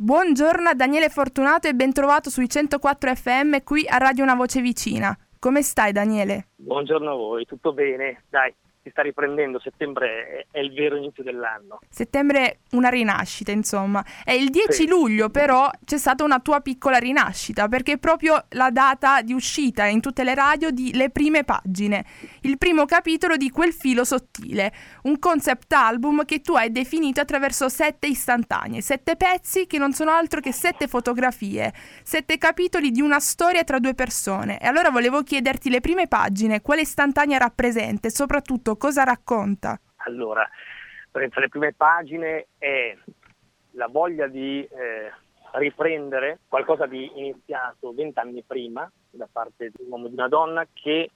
Buongiorno a Daniele Fortunato e ben trovato sui 104 FM qui a Radio Una Voce Vicina. Come stai, Daniele? Buongiorno a voi, tutto bene? Dai, si sta riprendendo, settembre è il vero inizio dell'anno. Settembre una rinascita, insomma. È il 10 Sì. luglio, però c'è stata una tua piccola rinascita, perché è proprio la data di uscita in tutte le radio di Le Prime Pagine, il primo capitolo di Quel filo sottile, un concept album che tu hai definito attraverso 7 istantanee, 7 pezzi che non sono altro che 7 fotografie, 7 capitoli di una storia tra due persone. E allora volevo chiederti Le Prime Pagine, quale istantanea rappresenta e soprattutto cosa racconta? Allora, per Le Prime Pagine è la voglia di riprendere qualcosa di iniziato 20 anni prima da parte di un uomo e di una donna che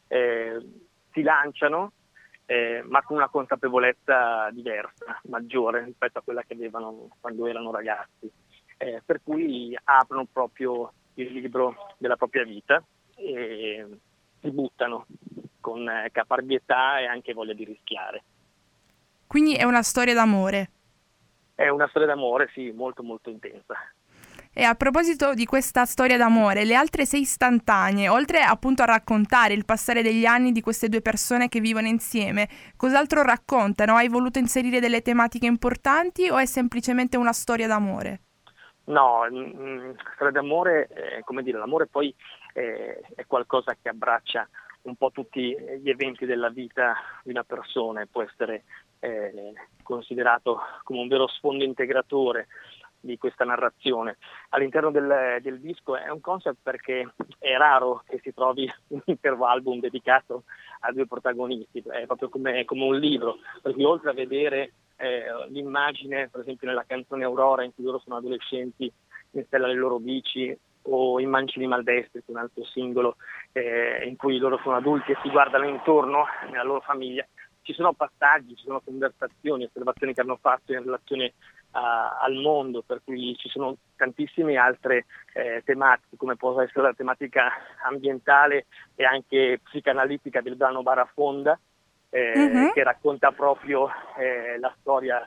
si lanciano ma con una consapevolezza diversa, maggiore rispetto a quella che avevano quando erano ragazzi, per cui aprono proprio il libro della propria vita e si buttano con caparbietà e anche voglia di rischiare. Quindi è una storia d'amore. È una storia d'amore, sì, molto molto intensa. E a proposito di questa storia d'amore, le altre 6 istantanee, oltre appunto a raccontare il passare degli anni di queste due persone che vivono insieme, cos'altro raccontano? Hai voluto inserire delle tematiche importanti o è semplicemente una storia d'amore? No, storia d'amore, come dire, l'amore poi è qualcosa che abbraccia un po' tutti gli eventi della vita di una persona e può essere considerato come un vero sfondo integratore di questa narrazione. All'interno del disco è un concept perché è raro che si trovi un intero album dedicato a due protagonisti, è proprio come un libro, perché oltre a vedere l'immagine, per esempio nella canzone Aurora, in cui loro sono adolescenti in sella alle loro bici, o in Mancini Maldestri, un altro singolo in cui loro sono adulti e si guardano intorno nella loro famiglia, ci sono passaggi, ci sono conversazioni, osservazioni che hanno fatto in relazione al mondo, per cui ci sono tantissime altre tematiche, come può essere la tematica ambientale e anche psicanalitica del brano Barafonda, che racconta proprio la storia,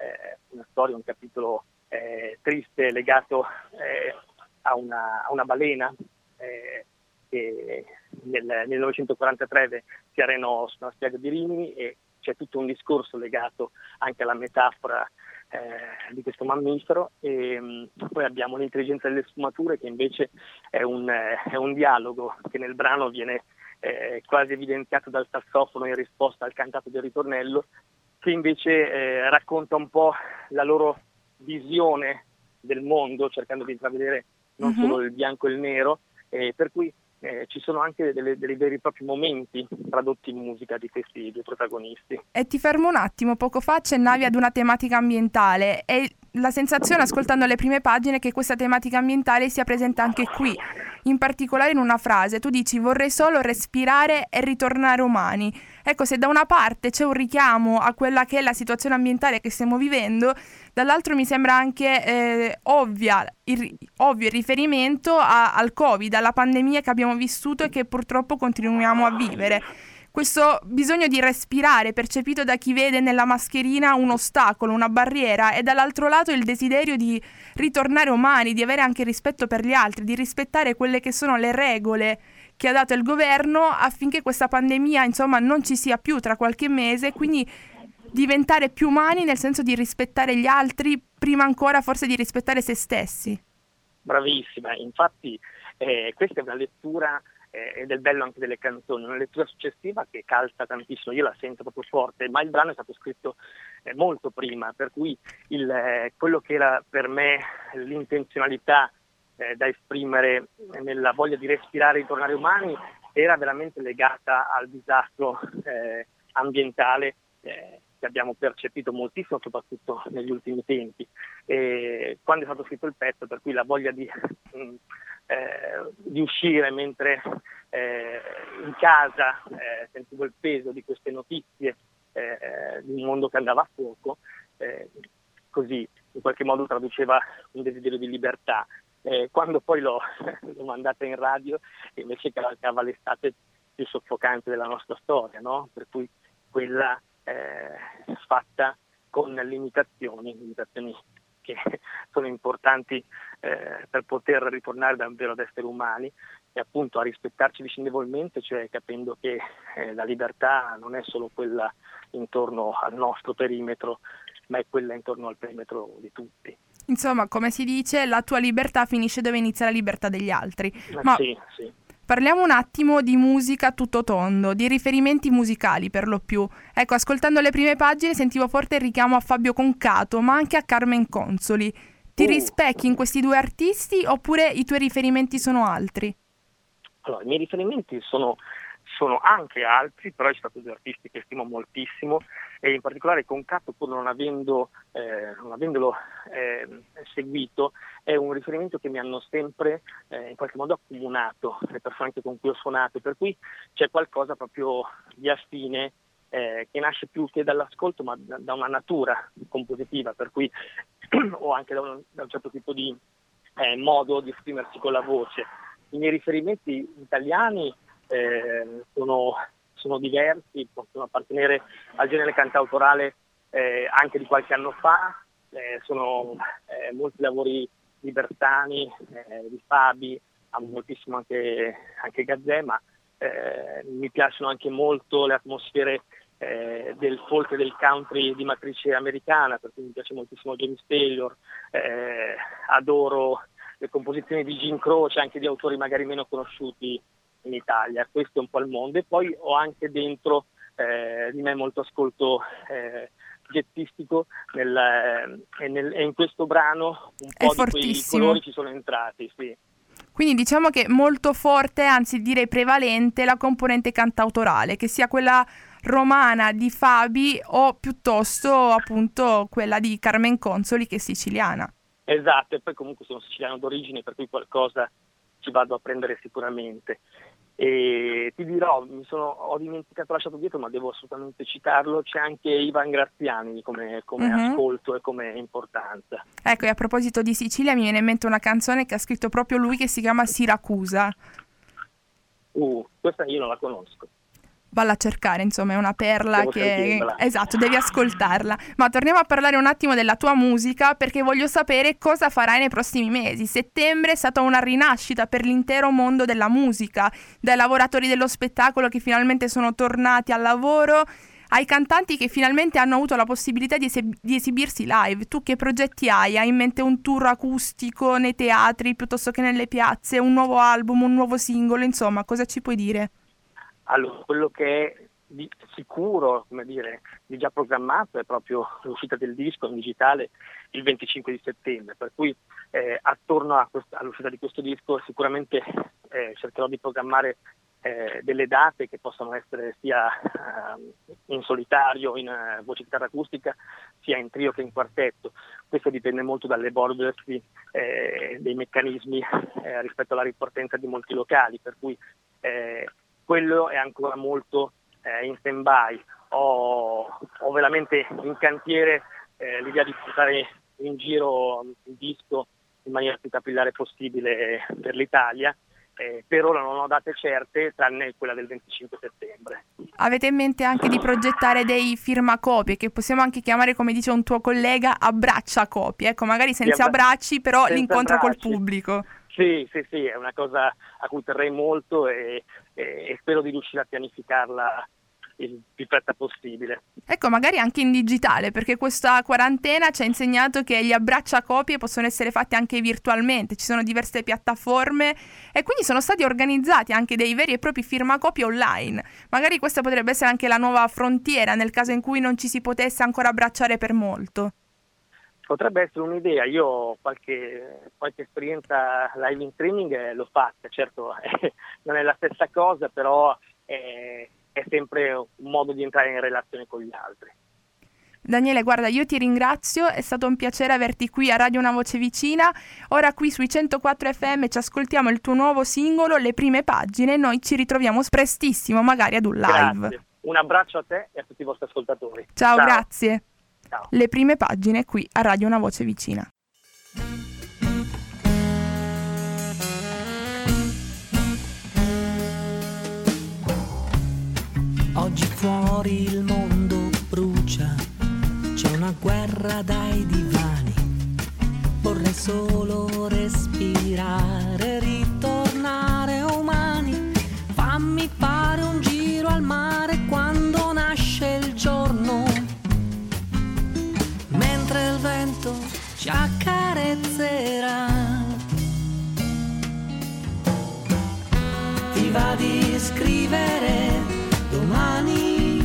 un capitolo triste legato a una balena che nel 1943 si arenò sulla spiaggia di Rimini, e c'è tutto un discorso legato anche alla metafora di questo mammifero. E poi abbiamo l'intelligenza delle sfumature, che invece è un dialogo che nel brano viene quasi evidenziato dal sassofono in risposta al cantato del ritornello, che invece racconta un po' la loro visione del mondo, cercando di intravedere non solo il bianco e il nero, per cui ci sono anche dei veri e propri momenti tradotti in musica di questi due protagonisti. E ti fermo un attimo, poco fa accennavi ad una tematica ambientale e la sensazione, ascoltando Le Prime Pagine, è che questa tematica ambientale sia presente anche qui, in particolare in una frase. Tu dici: vorrei solo respirare e ritornare umani. Ecco, se da una parte c'è un richiamo a quella che è la situazione ambientale che stiamo vivendo, dall'altro mi sembra anche ovvio il riferimento al Covid, alla pandemia che abbiamo vissuto e che purtroppo continuiamo a vivere. Questo bisogno di respirare percepito da chi vede nella mascherina un ostacolo, una barriera, e dall'altro lato il desiderio di ritornare umani, di avere anche rispetto per gli altri, di rispettare quelle che sono le regole che ha dato il governo affinché questa pandemia, insomma, non ci sia più tra qualche mese, quindi diventare più umani nel senso di rispettare gli altri, prima ancora forse di rispettare se stessi. Bravissima, infatti questa è una lettura ed è il bello anche delle canzoni, una lettura successiva che calza tantissimo, io la sento proprio forte, ma il brano è stato scritto molto prima, per cui quello che era per me l'intenzionalità da esprimere nella voglia di respirare e ritornare umani era veramente legata al disastro ambientale che abbiamo percepito moltissimo, soprattutto negli ultimi tempi. Quando è stato scritto il pezzo, per cui la voglia di uscire mentre in casa sentivo il peso di queste notizie di un mondo che andava a fuoco, così in qualche modo traduceva un desiderio di libertà. Quando poi l'ho mandata in radio, invece cavalcava l'estate più soffocante della nostra storia, no? Per cui quella fatta con limitazioni che sono importanti per poter ritornare davvero ad essere umani e appunto a rispettarci vicendevolmente, cioè capendo che la libertà non è solo quella intorno al nostro perimetro, ma è quella intorno al perimetro di tutti. Insomma, come si dice, la tua libertà finisce dove inizia la libertà degli altri. Ma Sì. parliamo un attimo di musica a tutto tondo, di riferimenti musicali per lo più. Ecco, ascoltando le prime pagine sentivo forte il richiamo a Fabio Concato, ma anche a Carmen Consoli. Ti rispecchi in questi due artisti oppure i tuoi riferimenti sono altri? Allora, i miei riferimenti sono anche altri, però ci sono stati due artisti che stimo moltissimo e in particolare Concato, pur non avendolo seguito, è un riferimento che mi hanno sempre in qualche modo accomunato le persone anche con cui ho suonato, per cui c'è qualcosa proprio di affine che nasce più che dall'ascolto ma da una natura compositiva, per cui o anche da un certo tipo di modo di esprimersi con la voce. I miei riferimenti italiani sono diversi, possono appartenere al genere cantautorale anche di qualche anno fa, sono molti lavori di Bersani, di Fabi, amo moltissimo anche Gazzè, ma mi piacciono anche molto le atmosfere del folk e del country di matrice americana, per cui mi piace moltissimo James Taylor, adoro le composizioni di Jim Croce, anche di autori magari meno conosciuti in Italia. Questo è un po' il mondo, e poi ho anche dentro di me molto ascolto jazzistico e in questo brano un po' di quei colori ci sono entrati, sì. Quindi diciamo che molto forte, anzi direi prevalente, la componente cantautorale, che sia quella romana di Fabi o piuttosto appunto quella di Carmen Consoli, che è siciliana. Esatto, e poi comunque sono siciliano d'origine, per cui qualcosa ci vado a prendere sicuramente. E ti dirò, ho dimenticato, lasciato dietro, ma devo assolutamente citarlo, c'è anche Ivan Graziani come ascolto e come importanza. Ecco, e a proposito di Sicilia mi viene in mente una canzone che ha scritto proprio lui, che si chiama Siracusa. Questa io non la conosco. Valla a cercare, insomma, è una perla Devo che... sentirla. Esatto, devi ascoltarla. Ma torniamo a parlare un attimo della tua musica, perché voglio sapere cosa farai nei prossimi mesi. Settembre è stata una rinascita per l'intero mondo della musica, dai lavoratori dello spettacolo che finalmente sono tornati al lavoro, ai cantanti che finalmente hanno avuto la possibilità di esibirsi live. Tu che progetti hai? Hai in mente un tour acustico nei teatri piuttosto che nelle piazze, un nuovo album, un nuovo singolo, insomma, cosa ci puoi dire? Allora, quello che è di sicuro, di già programmato è proprio l'uscita del disco in digitale il 25 di settembre, per cui attorno all'uscita di questo disco sicuramente cercherò di programmare delle date che possano essere sia in solitario, in voce chitarra acustica, sia in trio che in quartetto. Questo dipende molto dall'evolversi dei meccanismi rispetto alla ripartenza di molti locali, per cui quello è ancora molto in stand-by. Ho veramente in cantiere l'idea di portare in giro il disco in maniera più capillare possibile per l'Italia. Per ora non ho date certe, tranne quella del 25 settembre. Avete in mente anche di progettare dei firmacopie, che possiamo anche chiamare, come dice un tuo collega, abbracciacopie? Ecco, magari senza abbracci, però senza l'incontro abbracci. Col pubblico. Sì, è una cosa a cui terrei molto e spero di riuscire a pianificarla il più fretta possibile. Ecco, magari anche in digitale, perché questa quarantena ci ha insegnato che gli abbracciacopie possono essere fatti anche virtualmente, ci sono diverse piattaforme e quindi sono stati organizzati anche dei veri e propri firmacopie online. Magari questa potrebbe essere anche la nuova frontiera nel caso in cui non ci si potesse ancora abbracciare per molto. Potrebbe essere un'idea. Io qualche esperienza live in streaming l'ho fatta, certo non è la stessa cosa, però è sempre un modo di entrare in relazione con gli altri. Daniele, guarda, io ti ringrazio, è stato un piacere averti qui a Radio Una Voce Vicina. Ora qui sui 104 FM ci ascoltiamo il tuo nuovo singolo, Le Prime Pagine, e noi ci ritroviamo prestissimo, magari ad un live. Grazie. Un abbraccio a te e a tutti i vostri ascoltatori. Ciao. Grazie. Ciao. Le Prime Pagine qui a Radio Una Voce Vicina. Oggi fuori il mondo brucia, c'è una guerra dai divani, solo respirare, ritornare umani. Fammi fare un giro al mare quando nasce il giorno, mentre il vento ci accarezzerà. Ti va di scrivere domani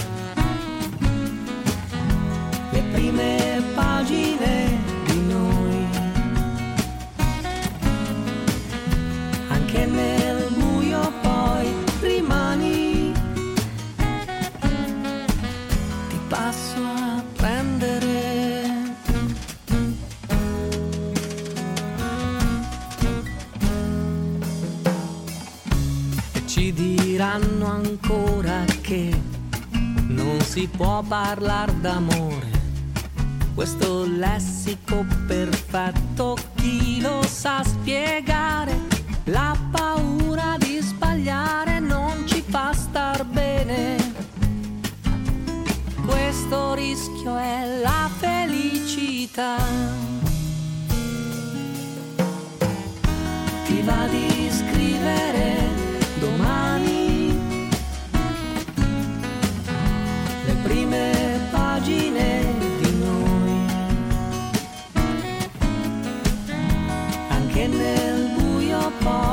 le prime pagine di noi, anche nel buio poi rimani, ti passo a prendere. E ci diranno ancora che non si può parlare d'amore, questo lessico perfetto chi lo sa spiegare? La paura di sbagliare non ci fa star bene, questo rischio è la felicità. Ti va di scrivere domani le prime pagine di noi, anche nel buio poi